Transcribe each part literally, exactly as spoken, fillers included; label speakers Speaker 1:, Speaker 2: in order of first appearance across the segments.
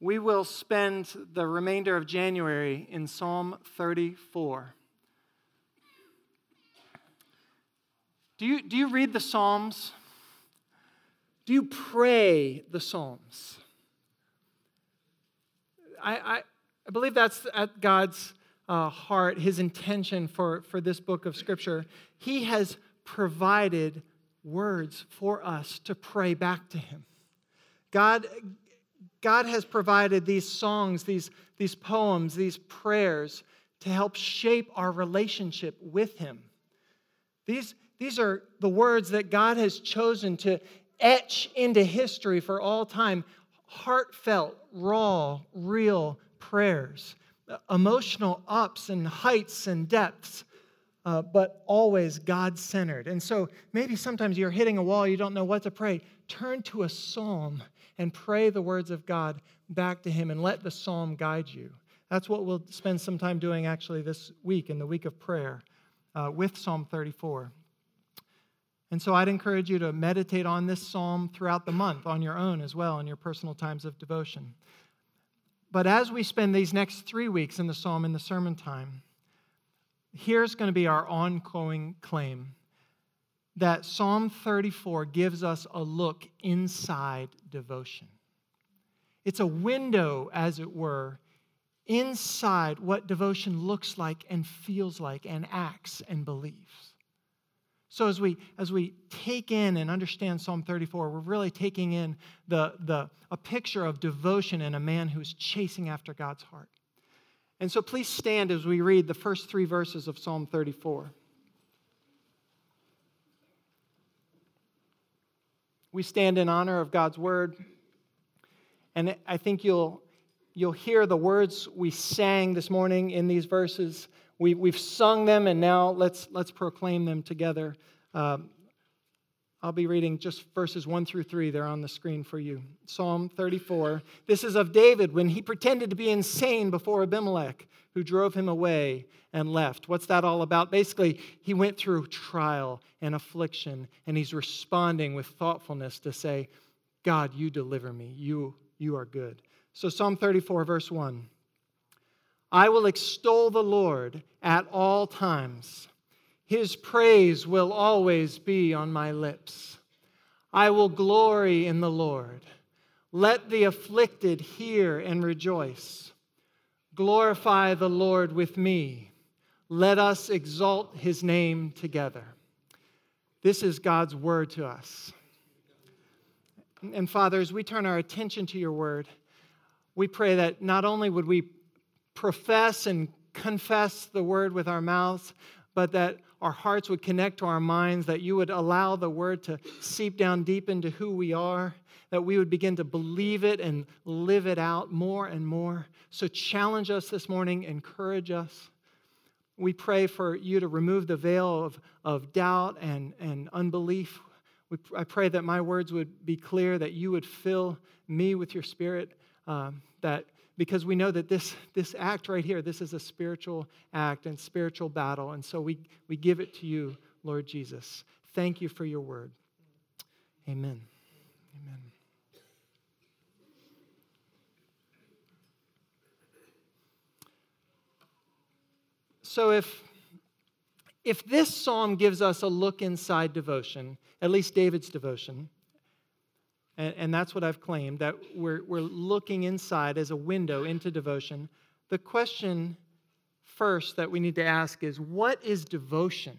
Speaker 1: we will spend the remainder of January in Psalm thirty-four. Do you, do you read the Psalms? Do you pray the Psalms? I, I, I believe that's at God's uh, heart, his intention for, for this book of Scripture. He has provided words for us to pray back to him. God, God has provided these songs, these, these poems, these prayers to help shape our relationship with him. These, these are the words that God has chosen to etch into history for all time. Heartfelt, raw, real prayers. Emotional ups and heights and depths, uh, but always God-centered. And so maybe sometimes you're hitting a wall, you don't know what to pray. Turn to a psalm and pray the words of God back to him and let the psalm guide you. That's what we'll spend some time doing actually this week, in the week of prayer, uh, with Psalm thirty-four. And so I'd encourage you to meditate on this psalm throughout the month on your own as well, in your personal times of devotion. But as we spend these next three weeks in the psalm, in the sermon time, here's going to be our ongoing claim, that Psalm thirty-four gives us a look inside devotion. It's a window, as it were, inside what devotion looks like and feels like and acts and believes. So as we as we take in and understand Psalm thirty-four, we're really taking in the, the a picture of devotion in a man who's chasing after God's heart. And so please stand as we read the first three verses of Psalm thirty-four. We stand in honor of God's word, and I think you'll you'll hear the words we sang this morning in these verses. We, we've sung them, and now let's let's proclaim them together. Um, I'll be reading just verses one through three. They're on the screen for you. Psalm thirty-four. This is of David when he pretended to be insane before Abimelech, who drove him away and left. What's that all about? Basically, he went through trial and affliction, and he's responding with thoughtfulness to say, God, you deliver me. You, you are good. So Psalm thirty-four, verse one. I will extol the Lord at all times. His praise will always be on my lips. I will glory in the Lord. Let the afflicted hear and rejoice. Glorify the Lord with me. Let us exalt his name together. This is God's word to us. And Father, as we turn our attention to your word, we pray that not only would we profess and confess the word with our mouths, but that our hearts would connect to our minds, that you would allow the word to seep down deep into who we are, that we would begin to believe it and live it out more and more. So challenge us this morning, encourage us. We pray for you to remove the veil of, of doubt and, and unbelief. We, I pray that my words would be clear, that you would fill me with your spirit, um, that because we know that this, this act right here, this is a spiritual act and spiritual battle. And so we, we give it to you, Lord Jesus. Thank you for your word. Amen. Amen. So if, if this psalm gives us a look inside devotion, at least David's devotion, And, and that's what I've claimed, that we're, we're looking inside as a window into devotion. The question first that we need to ask is, what is devotion?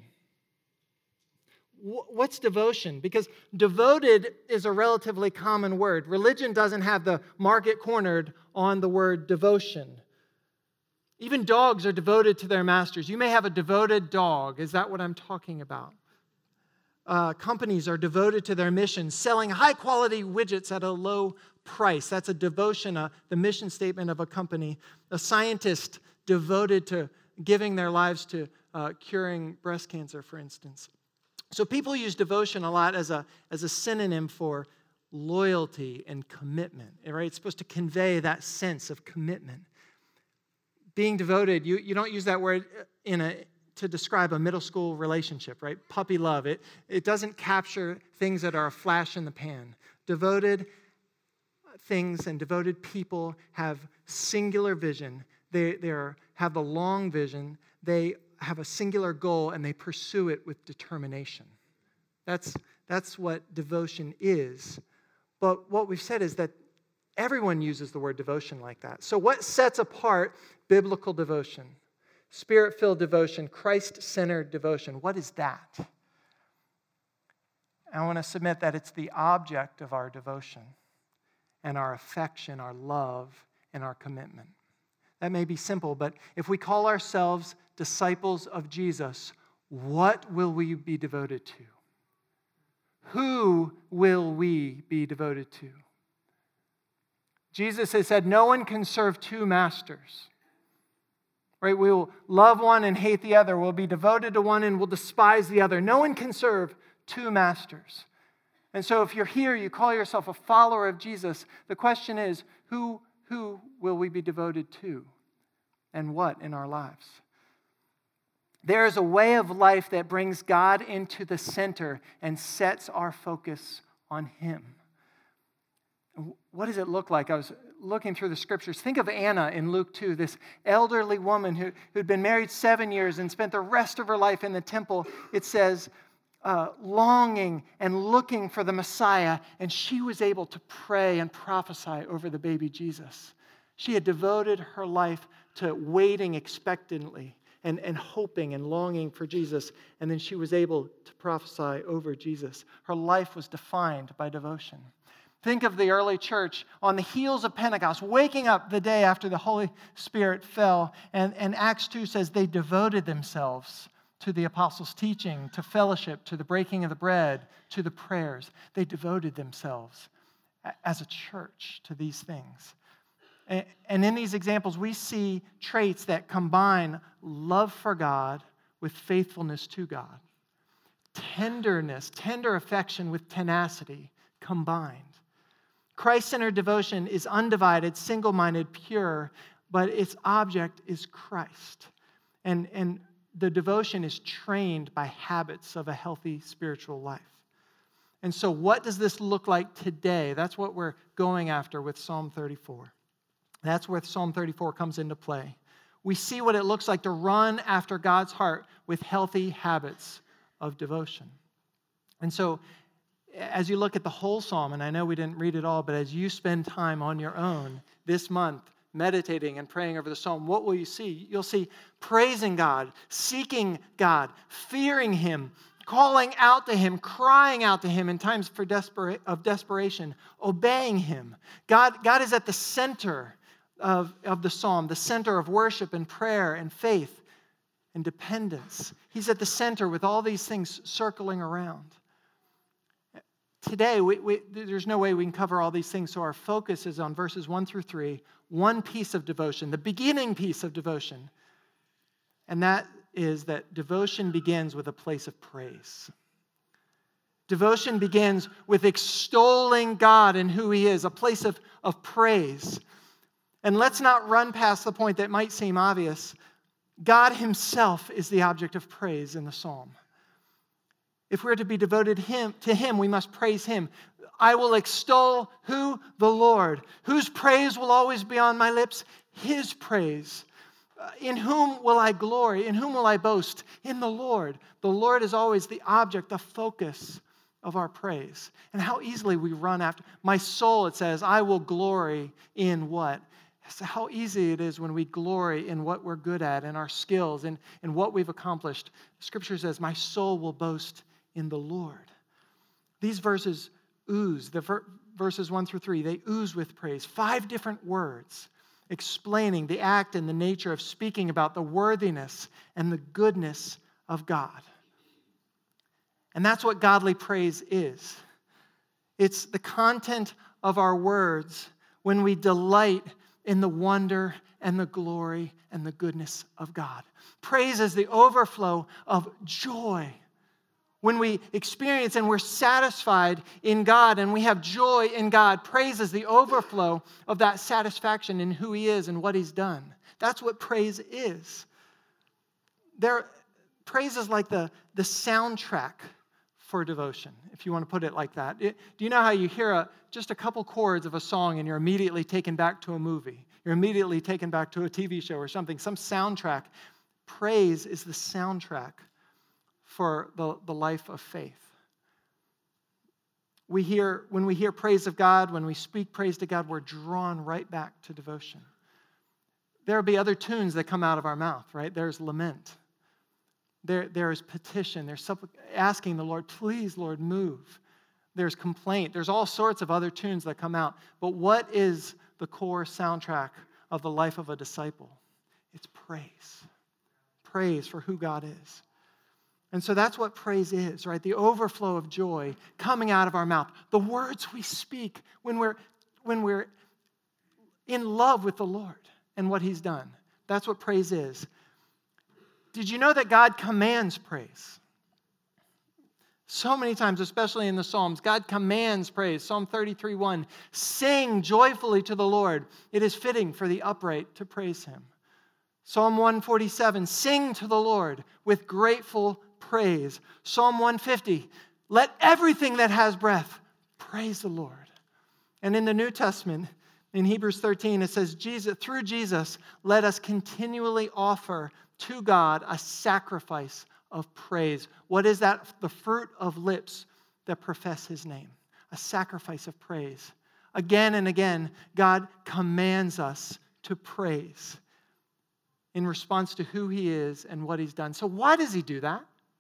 Speaker 1: What's devotion? Because devoted is a relatively common word. Religion doesn't have the market cornered on the word devotion. Even dogs are devoted to their masters. You may have a devoted dog. Is that what I'm talking about? Uh, companies are devoted to their mission, selling high-quality widgets at a low price. That's a devotion, uh, the mission statement of a company. A scientist devoted to giving their lives to uh, curing breast cancer, for instance. So people use devotion a lot as a, as a synonym for loyalty and commitment. Right? It's supposed to convey that sense of commitment. Being devoted, you, you don't use that word in a to describe a middle school relationship, right? Puppy love. It, it doesn't capture things that are a flash in the pan. Devoted, things and devoted people have singular vision. They they are, have a long vision. They have a singular goal, and they pursue it with determination. That's, that's what devotion is. But what we've said is that everyone uses the word devotion like that. So what sets apart biblical devotion, Spirit-filled devotion, Christ-centered devotion? What is that? I want to submit that it's the object of our devotion and our affection, our love, and our commitment. That may be simple, but if we call ourselves disciples of Jesus, what will we be devoted to? Who will we be devoted to? Jesus has said no one can serve two masters. Right? We will love one and hate the other. We'll be devoted to one and we'll despise the other. No one can serve two masters. And so if you're here, you call yourself a follower of Jesus, the question is, who, who will we be devoted to? And what in our lives? There is a way of life that brings God into the center and sets our focus on Him. What does it look like? I was looking through the scriptures. Think of Anna in Luke two, this elderly woman who, who'd been married seven years and spent the rest of her life in the temple. It says, uh, longing and looking for the Messiah, and she was able to pray and prophesy over the baby Jesus. She had devoted her life to waiting expectantly and, and hoping and longing for Jesus, and then she was able to prophesy over Jesus. Her life was defined by devotion. Think of the early church on the heels of Pentecost, waking up the day after the Holy Spirit fell, and, and Acts two says they devoted themselves to the apostles' teaching, to fellowship, to the breaking of the bread, to the prayers. They devoted themselves as a church to these things. And in these examples, we see traits that combine love for God with faithfulness to God. Tenderness, tender affection with tenacity combined. Christ-centered devotion is undivided, single-minded, pure, but its object is Christ. And, and the devotion is trained by habits of a healthy spiritual life. And so what does this look like today? That's what we're going after with Psalm thirty-four. That's where Psalm thirty-four comes into play. We see what it looks like to run after God's heart with healthy habits of devotion. And so as you look at the whole psalm, and I know we didn't read it all, but as you spend time on your own this month meditating and praying over the psalm, what will you see? You'll see praising God, seeking God, fearing Him, calling out to Him, crying out to Him in times for despera- of desperation, obeying Him. God, God is at the center of, of the psalm, the center of worship and prayer and faith and dependence. He's at the center with all these things circling around. Today, we, we, there's no way we can cover all these things, so our focus is on verses one through three, one piece of devotion, the beginning piece of devotion, and that is that devotion begins with a place of praise. Devotion begins with extolling God and who He is, a place of, of praise. And let's not run past the point that might seem obvious. God Himself is the object of praise in the psalm. If we're to be devoted him, to Him, we must praise Him. I will extol who? The Lord. Whose praise will always be on my lips? His praise. Uh, in whom will I glory? In whom will I boast? In the Lord. The Lord is always the object, the focus of our praise. And how easily we run after. My soul, it says, I will glory in what? So how easy it is when we glory in what we're good at and our skills and, and what we've accomplished. Scripture says, my soul will boast in the Lord. These verses ooze, the ver- verses one through three, they ooze with praise. Five different words explaining the act and the nature of speaking about the worthiness and the goodness of God. And that's what godly praise is. It's the content of our words when we delight in the wonder and the glory and the goodness of God. Praise is the overflow of joy. When we experience and we're satisfied in God and we have joy in God, praise is the overflow of that satisfaction in who He is and what He's done. That's what praise is. There, praise is like the, the soundtrack for for devotion, if you want to put it like that. It, do you know how you hear a, just a couple chords of a song and you're immediately taken back to a movie? You're immediately taken back to a T V show or something, some soundtrack. Praise is the soundtrack for the, the life of faith. We hear, when we hear praise of God, when we speak praise to God, we're drawn right back to devotion. There will be other tunes that come out of our mouth, right? There's lament. There, there is petition. There's supplic- asking the Lord, please, Lord, move. There's complaint. There's all sorts of other tunes that come out. But what is the core soundtrack of the life of a disciple? It's praise. Praise for who God is. And so that's what praise is, right? The overflow of joy coming out of our mouth. The words we speak when we're, when we're in love with the Lord and what He's done. That's what praise is. Did you know that God commands praise? So many times, especially in the Psalms, God commands praise. Psalm thirty-three one, sing joyfully to the Lord. It is fitting for the upright to praise Him. Psalm one forty-seven, sing to the Lord with grateful praise. Psalm one fifty, let everything that has breath praise the Lord. And in the New Testament, in Hebrews thirteen, it says, Jesus, through Jesus, let us continually offer to God a sacrifice of praise. What is that? The fruit of lips that profess His name. A sacrifice of praise. Again and again, God commands us to praise in response to who He is and what He's done. So why does He do that?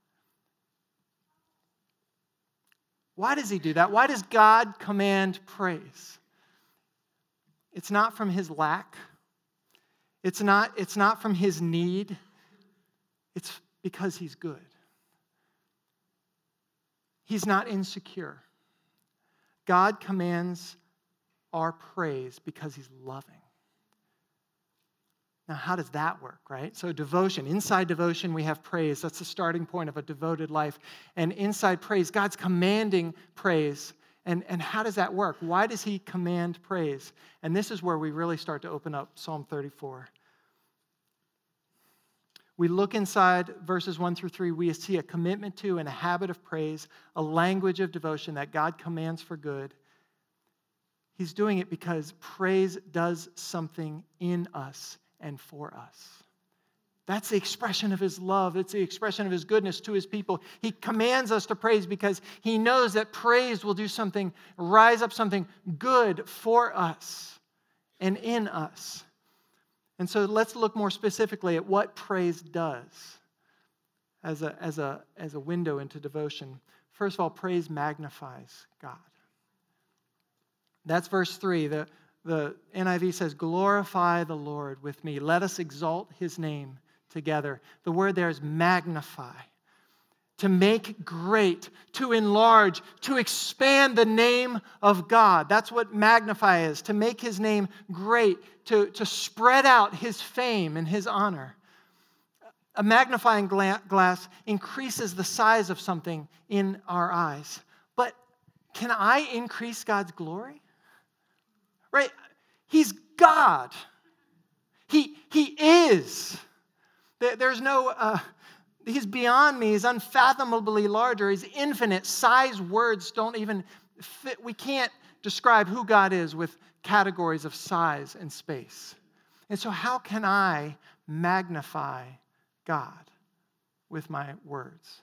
Speaker 1: Why does He do that? Why does God command praise? It's not from His lack. It's not, it's not from His need. It's because He's good. He's not insecure. God commands our praise because He's loving. Now, how does that work, right? So devotion, inside devotion, we have praise. That's the starting point of a devoted life. And inside praise, God's commanding praise. And, and how does that work? Why does He command praise? And this is where we really start to open up Psalm thirty-four. We look inside verses one through three, we see a commitment to and a habit of praise, a language of devotion that God commands for good. He's doing it because praise does something in us and for us. That's the expression of His love. It's the expression of His goodness to His people. He commands us to praise because He knows that praise will do something, rise up something good for us and in us. And so let's look more specifically at what praise does as a, as a, as a window into devotion. First of all, praise magnifies God. That's verse three. The, the N I V says, glorify the Lord with me. Let us exalt His name together. The word there is magnify. To make great, to enlarge, to expand the name of God. That's what magnify is, to make His name great, to, to spread out His fame and His honor. A magnifying glass increases the size of something in our eyes. But can I increase God's glory? Right? He's God. He, he is. There's no... Uh, He's beyond me. He's unfathomably larger. He's infinite. Size words don't even fit. We can't describe who God is with categories of size and space. And so how can I magnify God with my words?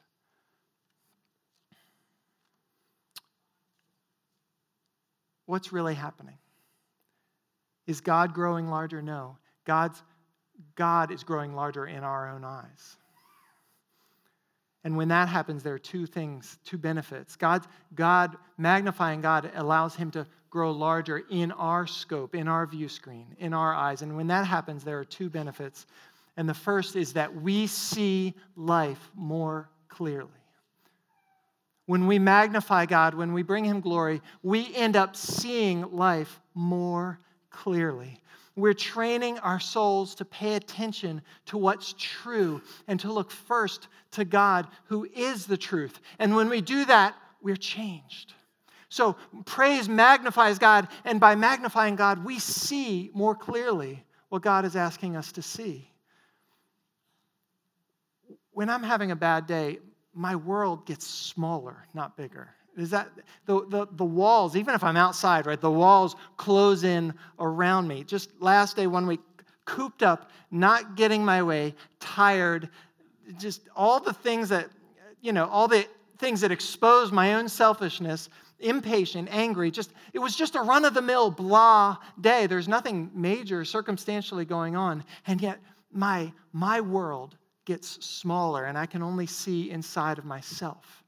Speaker 1: What's really happening? Is God growing larger? No. God's, God is growing larger in our own eyes. And when that happens, there are two things, two benefits. God, God, magnifying God allows Him to grow larger in our scope, in our view screen, in our eyes. And when that happens, there are two benefits. And the first is that we see life more clearly. When we magnify God, when we bring Him glory, we end up seeing life more clearly. We're training our souls to pay attention to what's true and to look first to God, who is the truth. And when we do that, we're changed. So praise magnifies God, and by magnifying God, we see more clearly what God is asking us to see. When I'm having a bad day, my world gets smaller, not bigger. Is that the, the, the walls, even if I'm outside, right, the walls close in around me. Just last day, one week, cooped up, not getting my way, tired, just all the things that, you know, all the things that expose my own selfishness, impatient, angry, just, it was just a run-of-the-mill blah day. There's nothing major circumstantially going on. And yet my, my world gets smaller and I can only see inside of myself.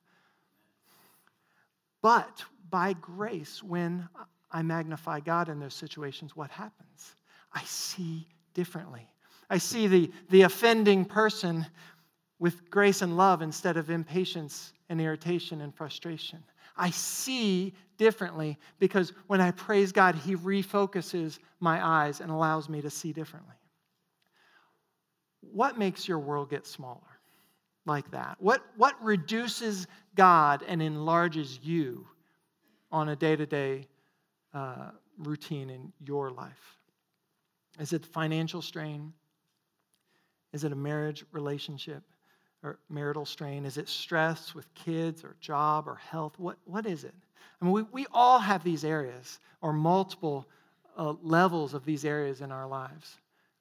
Speaker 1: But by grace, when I magnify God in those situations, what happens? I see differently. I see the, the offending person with grace and love instead of impatience and irritation and frustration. I see differently because when I praise God, He refocuses my eyes and allows me to see differently. What makes your world get smaller like that? What, what reduces God and enlarges you on a day-to-day uh, routine in your life? Is it financial strain? Is it a marriage relationship or marital strain? Is it stress with kids or job or health? What, what is it? I mean, we, we all have these areas or multiple uh, levels of these areas in our lives.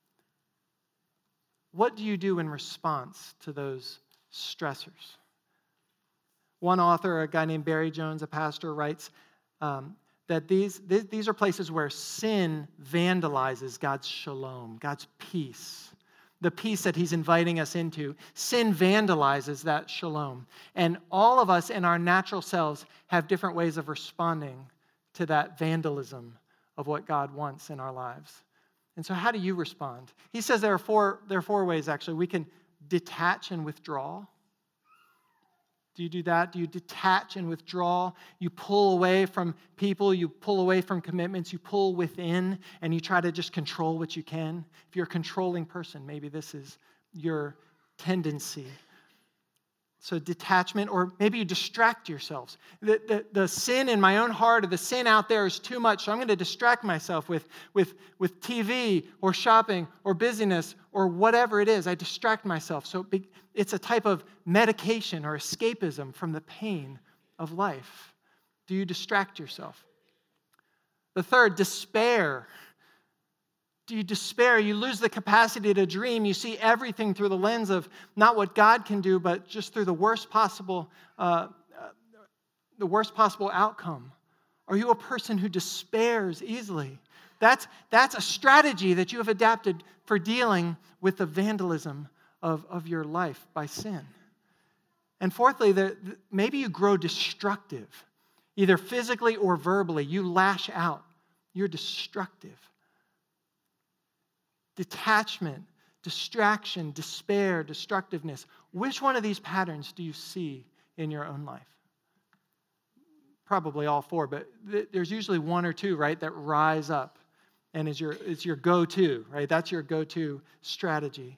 Speaker 1: What do you do in response to those stressors? One author, a guy named Barry Jones, a pastor, writes um, that these, th- these are places where sin vandalizes God's shalom, God's peace, the peace that He's inviting us into. Sin vandalizes that shalom. And all of us in our natural selves have different ways of responding to that vandalism of what God wants in our lives. And so how do you respond? He says there are four, there are four ways, actually. We can detach and withdraw. Do you do that? Do you detach and withdraw? You pull away from people, you pull away from commitments, you pull within, and you try to just control what you can. If you're a controlling person, maybe this is your tendency. So detachment, or maybe you distract yourselves. The, the, the sin in my own heart or the sin out there is too much, so I'm going to distract myself with, with, with T V or shopping or busyness or whatever it is. I distract myself. So it's a type of medication or escapism from the pain of life. Do you distract yourself? The third, despair. Do you despair? You lose the capacity to dream. You see everything through the lens of not what God can do, but just through the worst possible, uh, uh, the worst possible outcome. Are you a person who despairs easily? That's, that's a strategy that you have adapted for dealing with the vandalism of, of your life by sin. And fourthly, the, the, maybe you grow destructive, either physically or verbally. You lash out. You're destructive. Detachment, distraction, despair, destructiveness. Which one of these patterns do you see in your own life? Probably all four, but th- there's usually one or two, right, that rise up and is your, is your go-to, right? That's your go-to strategy.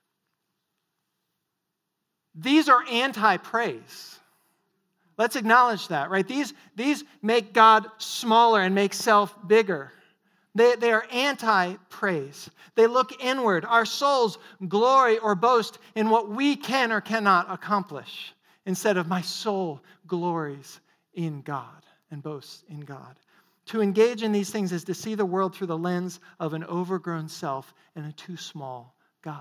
Speaker 1: These are anti-praise. Let's acknowledge that, right? These, these make God smaller and make self bigger. They, they are anti-praise. They look inward. Our souls glory or boast in what we can or cannot accomplish, instead of my soul glories in God and boasts in God. To engage in these things is to see the world through the lens of an overgrown self and a too small God.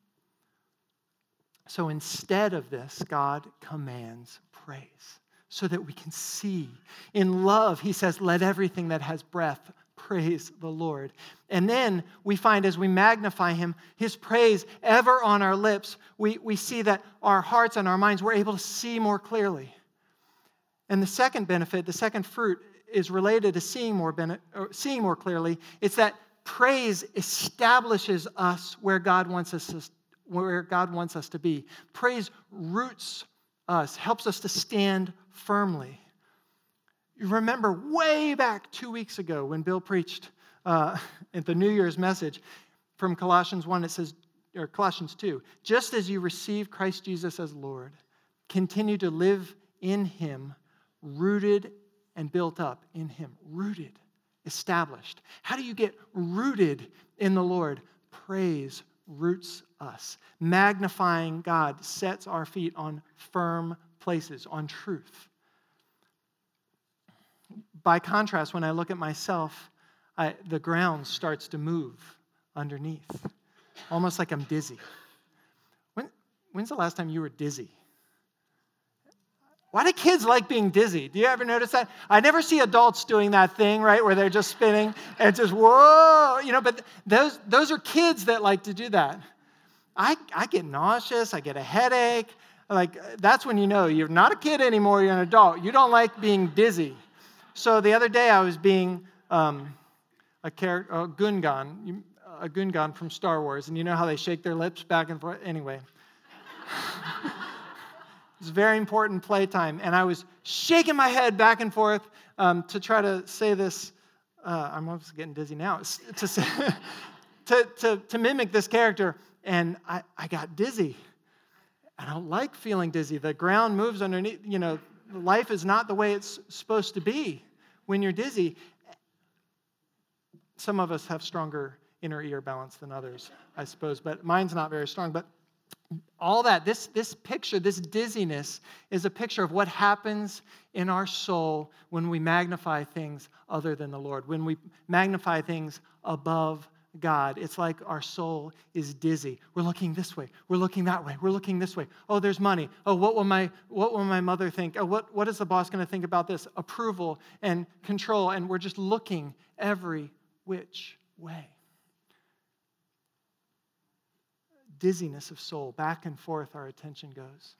Speaker 1: So instead of this, God commands praise so that we can see. In love, He says, let everything that has breath praise the Lord. And then we find as we magnify Him, His praise ever on our lips, we, we see that our hearts and our minds, we're able to see more clearly. And the second benefit, the second fruit, is related to seeing more, bene- or seeing more clearly. It's that praise establishes us where God wants us to, where God wants us to be. Praise roots us, helps us to stand firmly. You remember way back two weeks ago when Bill preached uh, at the New Year's message from Colossians one, it says, or Colossians two, just as you receive Christ Jesus as Lord, continue to live in Him, rooted and built up in Him. Rooted, established. How do you get rooted in the Lord? Praise roots us. Magnifying God sets our feet on firm places, on truth. By contrast, when I look at myself, I, the ground starts to move underneath, almost like I'm dizzy. When, when's the last time you were dizzy? Why do kids like being dizzy? Do you ever notice that? I never see adults doing that thing, right, where they're just spinning and just, whoa, you know, but those those are kids that like to do that. I, I get nauseous, I get a headache. Like, that's when you know you're not a kid anymore, you're an adult. You don't like being dizzy. So the other day I was being um, a, char- a Gungan, a Gungan from Star Wars, and you know how they shake their lips back and forth? Anyway. It was a very important playtime, and I was shaking my head back and forth um, to try to say this. Uh, I'm almost getting dizzy now. To, say, to, to, to mimic this character, and I, I got dizzy. I don't like feeling dizzy. The ground moves underneath. You know, life is not the way it's supposed to be when you're dizzy. Some of us have stronger inner ear balance than others, I suppose, but mine's not very strong. But all that, this, this picture, this dizziness is a picture of what happens in our soul when we magnify things other than the Lord, when we magnify things above God. It's like our soul is dizzy. We're looking this way. We're looking that way. We're looking this way. Oh, there's money. Oh, what will my what will my mother think? Oh, what, what is the boss going to think about this? Approval and control. And we're just looking every which way. Dizziness of soul. Back and forth our attention goes.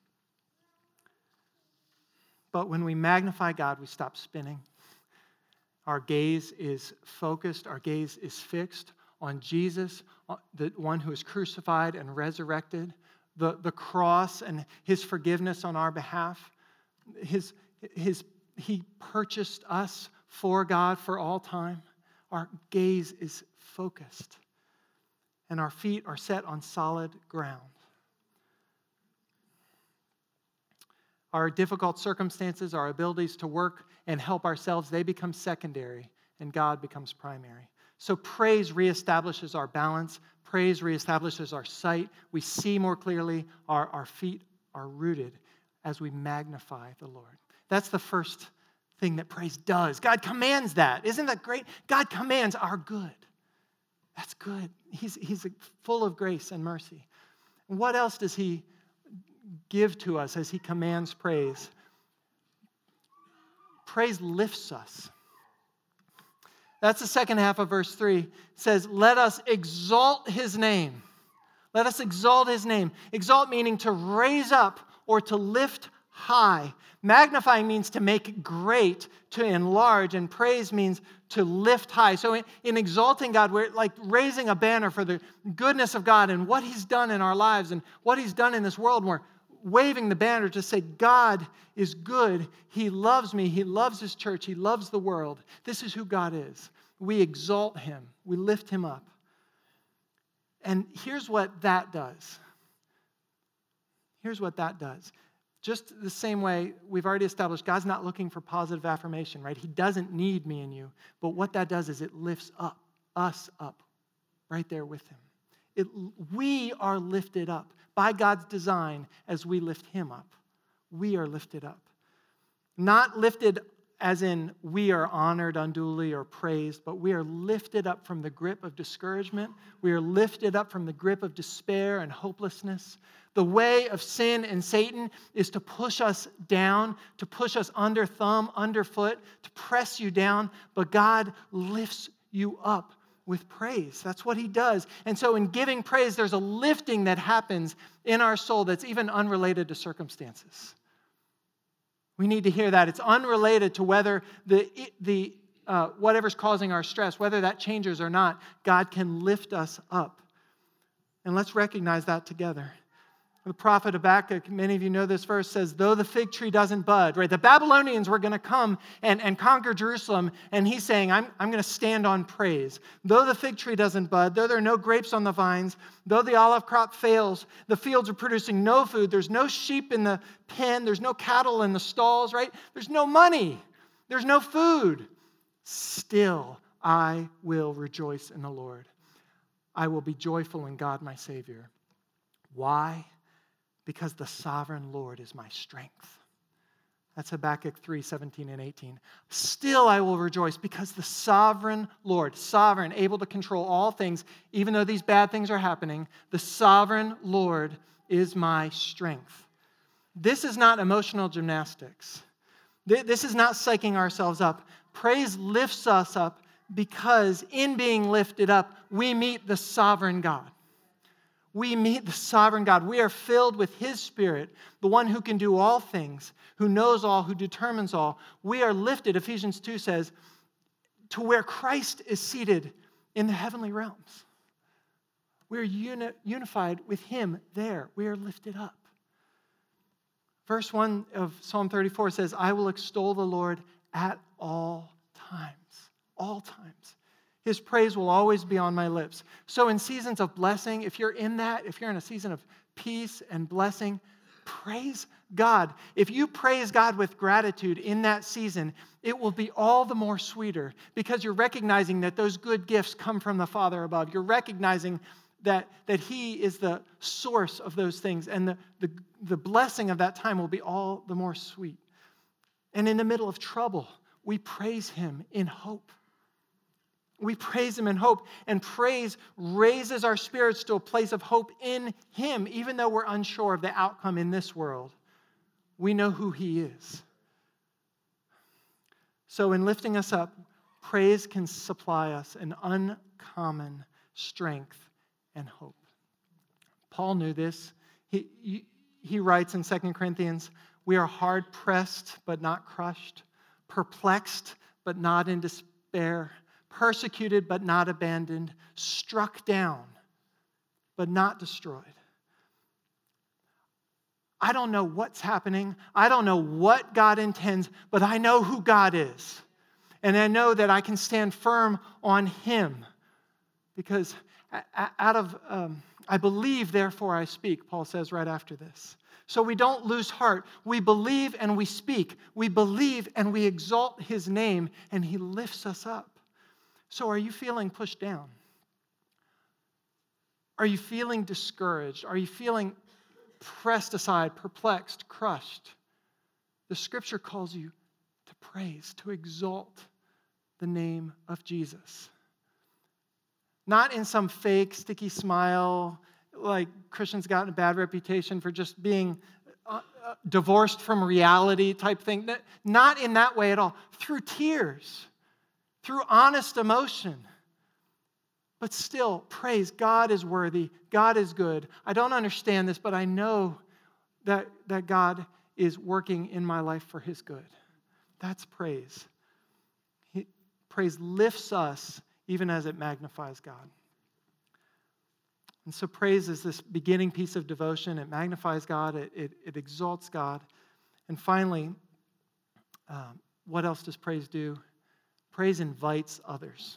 Speaker 1: But when we magnify God, we stop spinning. Our gaze is focused. Our gaze is fixed on Jesus, the one who is crucified and resurrected, the, the cross and his forgiveness on our behalf. His, his, he purchased us for God for all time. Our gaze is focused, and our feet are set on solid ground. Our difficult circumstances, our abilities to work and help ourselves, they become secondary, and God becomes primary. So praise reestablishes our balance. Praise reestablishes our sight. We see more clearly. Our, our feet are rooted as we magnify the Lord. That's the first thing that praise does. God commands that. Isn't that great? God commands our good. That's good. He's, he's full of grace and mercy. What else does he give to us as he commands praise? Praise lifts us. That's the second half of verse three. It says, let us exalt his name. Let us exalt his name. Exalt meaning to raise up or to lift high. Magnifying means to make great, to enlarge, and praise means to lift high. So in, in exalting God, we're like raising a banner for the goodness of God and what he's done in our lives and what he's done in this world. We're waving the banner to say, God is good. He loves me. He loves his church. He loves the world. This is who God is. We exalt him. We lift him up. And here's what that does. Here's what that does. Just the same way we've already established, God's not looking for positive affirmation, right? He doesn't need me and you. But what that does is it lifts up, us up, right there with him. It, we are lifted up by God's design as we lift him up. We are lifted up. Not lifted as in we are honored unduly or praised, but we are lifted up from the grip of discouragement. We are lifted up from the grip of despair and hopelessness. The way of sin and Satan is to push us down, to push us under thumb, underfoot, to press you down, but God lifts you up with praise. That's what he does. And so in giving praise, there's a lifting that happens in our soul that's even unrelated to circumstances. We need to hear that. It's unrelated to whether the, the uh, whatever's causing our stress, whether that changes or not, God can lift us up. And let's recognize that together. The prophet Habakkuk, many of you know this verse, says, though the fig tree doesn't bud, right? The Babylonians were going to come and, and conquer Jerusalem, and he's saying, I'm, I'm going to stand on praise. Though the fig tree doesn't bud, though there are no grapes on the vines, though the olive crop fails, the fields are producing no food, there's no sheep in the pen, there's no cattle in the stalls, right? There's no money, there's no food. Still, I will rejoice in the Lord. I will be joyful in God my Savior. Why? Because the sovereign Lord is my strength. That's Habakkuk three, seventeen and eighteen. Still I will rejoice because the sovereign Lord, sovereign, able to control all things, even though these bad things are happening, the sovereign Lord is my strength. This is not emotional gymnastics. This is not psyching ourselves up. Praise lifts us up because in being lifted up, we meet the sovereign God. We meet the sovereign God. We are filled with His Spirit, the one who can do all things, who knows all, who determines all. We are lifted, Ephesians two says, to where Christ is seated in the heavenly realms. We are uni- unified with Him there. We are lifted up. Verse one of Psalm thirty-four says, I will extol the Lord at all times. All times. His praise will always be on my lips. So in seasons of blessing, if you're in that, if you're in a season of peace and blessing, praise God. If you praise God with gratitude in that season, it will be all the more sweeter because you're recognizing that those good gifts come from the Father above. You're recognizing that, that He is the source of those things, and the, the, the blessing of that time will be all the more sweet. And in the middle of trouble, we praise Him in hope. We praise Him in hope, and praise raises our spirits to a place of hope in Him, even though we're unsure of the outcome in this world. We know who He is. So in lifting us up, praise can supply us an uncommon strength and hope. Paul knew this. He, he, he writes in Second Corinthians, we are hard-pressed but not crushed, perplexed but not in despair, persecuted but not abandoned, struck down but not destroyed. I don't know what's happening. I don't know what God intends, but I know who God is. And I know that I can stand firm on Him because out of, um, I believe, therefore I speak, Paul says right after this. So we don't lose heart. We believe and we speak. We believe and we exalt His name, and He lifts us up. So are you feeling pushed down? Are you feeling discouraged? Are you feeling pressed aside, perplexed, crushed? The Scripture calls you to praise, to exalt the name of Jesus. Not in some fake, sticky smile, like Christians got a bad reputation for just being uh, uh, divorced from reality type thing. Not in that way at all. Through tears. Through honest emotion. But still, praise. God is worthy. God is good. I don't understand this, but I know that, that God is working in my life for His good. That's praise. He, praise lifts us even as it magnifies God. And so praise is this beginning piece of devotion. It magnifies God. It, it, it exalts God. And finally, um, what else does praise do? Praise invites others.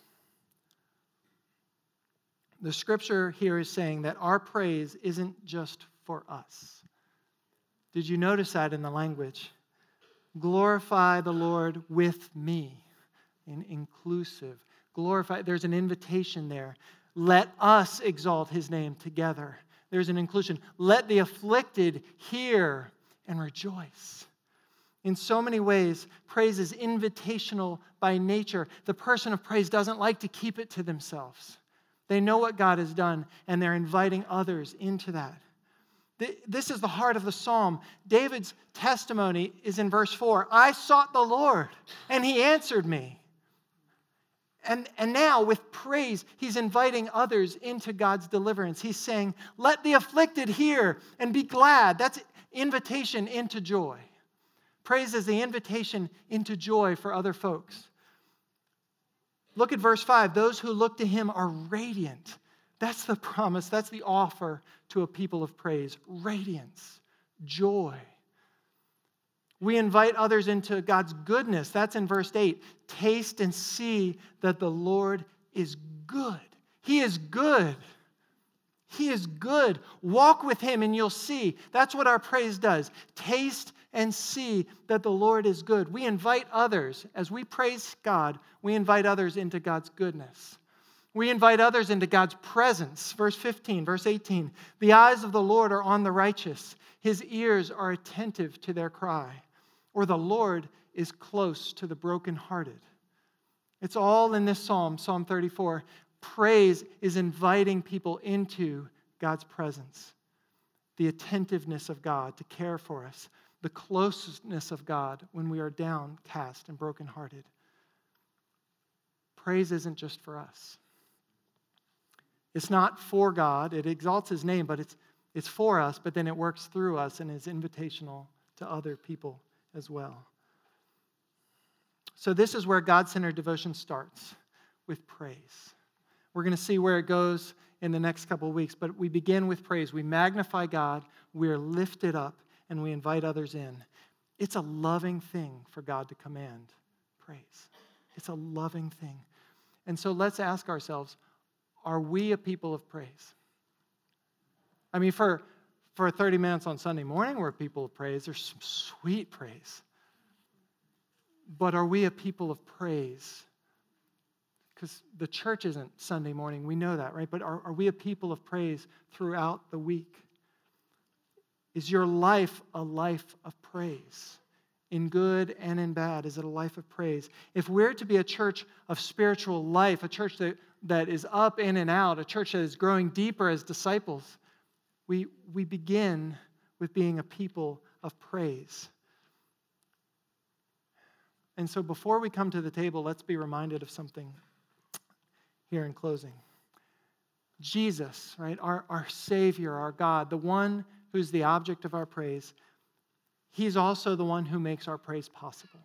Speaker 1: The Scripture here is saying that our praise isn't just for us. Did you notice that in the language? Glorify the Lord with me. In inclusive. Glorify. There's an invitation there. Let us exalt His name together. There's an inclusion. Let the afflicted hear and rejoice. In so many ways, praise is invitational by nature. The person of praise doesn't like to keep it to themselves. They know what God has done, and they're inviting others into that. This is the heart of the psalm. David's testimony is in verse four. I sought the Lord, and He answered me. And, and now, with praise, he's inviting others into God's deliverance. He's saying, let the afflicted hear and be glad. That's invitation into joy. Praise is the invitation into joy for other folks. Look at verse five. Those who look to Him are radiant. That's the promise. That's the offer to a people of praise. Radiance, joy. We invite others into God's goodness. That's in verse eight. Taste and see that the Lord is good. He is good. He is good. Walk with Him and you'll see. That's what our praise does. Taste and see that the Lord is good. We invite others, as we praise God, we invite others into God's goodness. We invite others into God's presence. Verse fifteen, verse eighteen. The eyes of the Lord are on the righteous. His ears are attentive to their cry. Or the Lord is close to the brokenhearted. It's all in this psalm, Psalm thirty-four. Praise is inviting people into God's presence. The attentiveness of God to care for us. The closeness of God when we are downcast and brokenhearted. Praise isn't just for us. It's not for God. It exalts His name, but it's, it's for us, but then it works through us and is invitational to other people as well. So this is where God-centered devotion starts, with praise. We're going to see where it goes in the next couple of weeks, but we begin with praise. We magnify God, we are lifted up, and we invite others in. It's a loving thing for God to command praise. It's a loving thing. And so let's ask ourselves, are we a people of praise? I mean, for, for thirty minutes on Sunday morning, we're a people of praise. There's some sweet praise. But are we a people of praise? Because the church isn't Sunday morning. We know that, right? But are, are we a people of praise throughout the week? Is your life a life of praise? In good and in bad, is it a life of praise? If we're to be a church of spiritual life, a church that, that is up, in, and out, a church that is growing deeper as disciples, we, we begin with being a people of praise. And so before we come to the table, let's be reminded of something here in closing. Jesus, right, our, our Savior, our God, the one who's the object of our praise, He's also the one who makes our praise possible.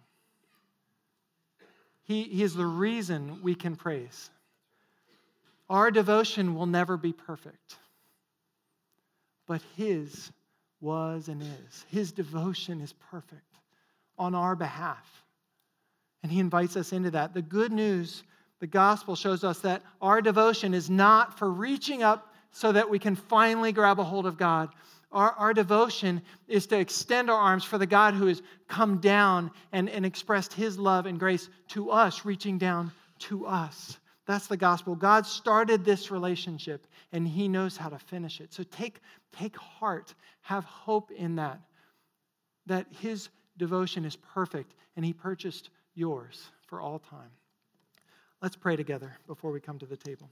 Speaker 1: He, he is the reason we can praise. Our devotion will never be perfect, but His was and is. His devotion is perfect on our behalf. And He invites us into that. The good news, the gospel shows us that our devotion is not for reaching up so that we can finally grab a hold of God. Our, our devotion is to extend our arms for the God who has come down and, and expressed His love and grace to us, reaching down to us. That's the gospel. God started this relationship, and He knows how to finish it. So take, take heart, have hope in that, that His devotion is perfect, and He purchased yours for all time. Let's pray together before we come to the table.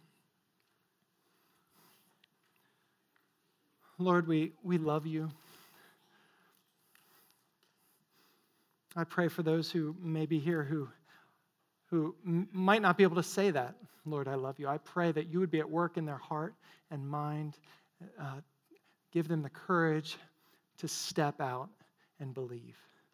Speaker 1: Lord, we, we love You. I pray for those who may be here who, who m- might not be able to say that, Lord, I love You. I pray that You would be at work in their heart and mind. Uh, give them the courage to step out and believe.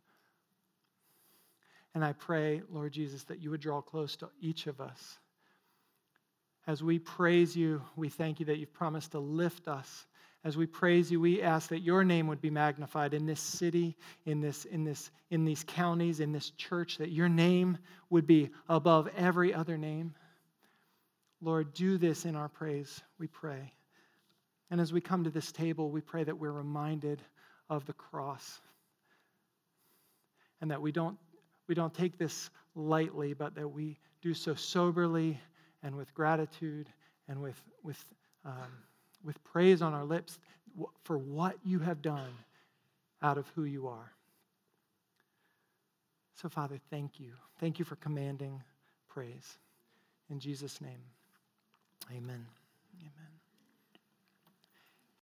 Speaker 1: And I pray, Lord Jesus, that You would draw close to each of us. As we praise You, we thank You that You've promised to lift us. As we praise You, we ask that Your name would be magnified in this city, in this, in this, in these counties, in this church, that Your name would be above every other name. Lord, do this in our praise, we pray. And as we come to this table, we pray that we're reminded of the cross. And that we don't, we don't take this lightly, but that we do so soberly and with gratitude and with, with um, with praise on our lips for what You have done out of who You are. So, Father, thank You. Thank You for commanding praise. In Jesus' name, amen. Amen.